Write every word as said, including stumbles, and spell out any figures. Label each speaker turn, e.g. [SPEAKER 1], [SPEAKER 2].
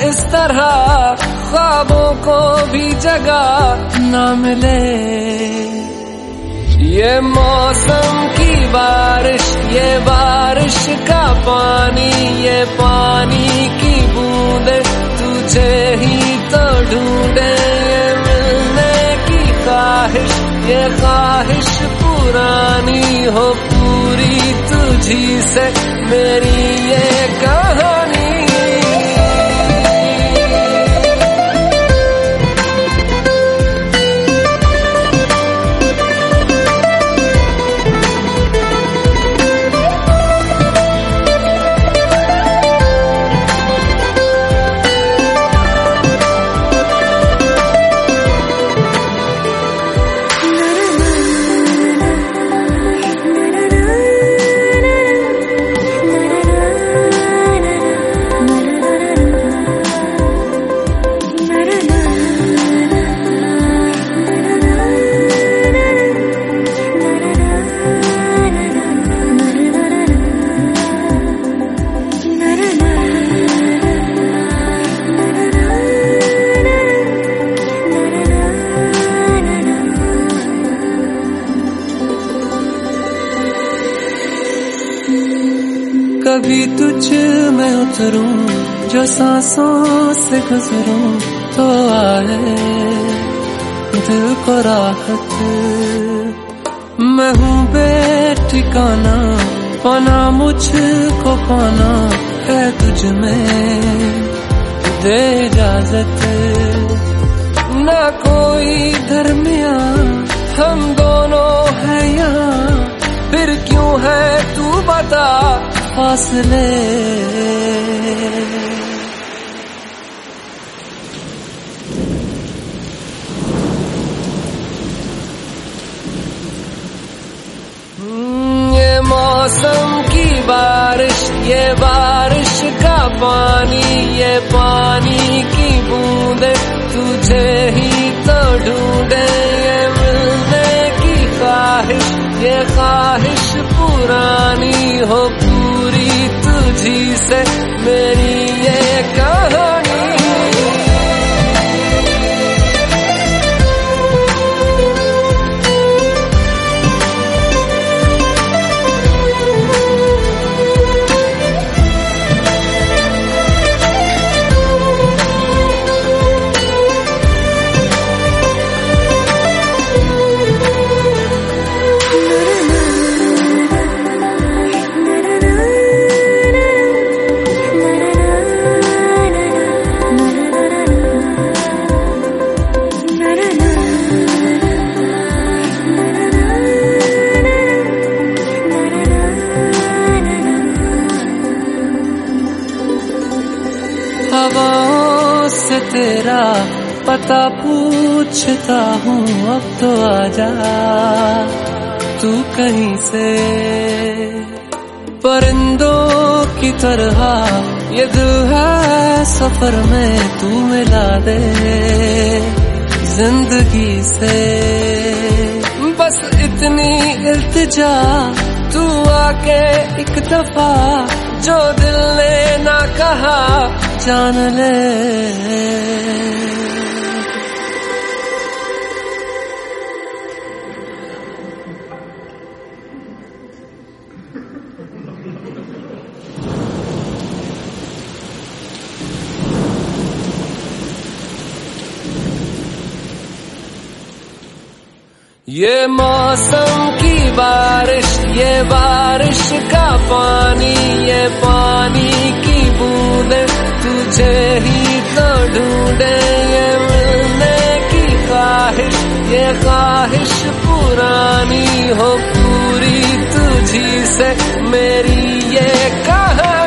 [SPEAKER 1] इस तरह ख्वाबों को भी जगह ना मिले। ये मौसम की बारिश, ये बारिश का पानी, ये पानी की बूंदे तुझे ही तो ढूंढे। ये मिलने की ख्वाहिश, ये ख्वाहिश पुरानी हो पूरी तुझी से मेरी ये कहानी। कभी तुझ में उतरूं, जो सांसों से गुजरूं, तो आए दिल को राहत। मैं हूँ बेठिकाना, पाना मुझको पाना है तुझ में, दे इजाजत। ना कोई दरमिया हम दोनों है यहाँ, फिर क्यों है तू बता फासले। ये मौसम की बारिश, ये बारिश का पानी, ये पानी की बूंदे तुझे ही तो ढूंढे। ये मिलने की ख्वाहिश, ये ख्वाहिश पुरानी हो पूरी तुझी से मेरी ये कहानी। हवाओं से तेरा पता पूछता हूँ, अब तो आजा तू कहीं से। परिंदों की तरह ये दिल है सफर में, तू मिला दे जिंदगी से। बस इतनी इल्तिजा, तू आके एक दफा जो दिल ने ना कहा जान ले। ये मौसम की बारिश, ये बारिश का पानी, ये पानी की बूंदे तुझे ही तो ढूंढे। ये मिलने की ख्वाहिश, ये ख्वाहिश पुरानी हो पूरी तुझी से मेरी ये कहानी।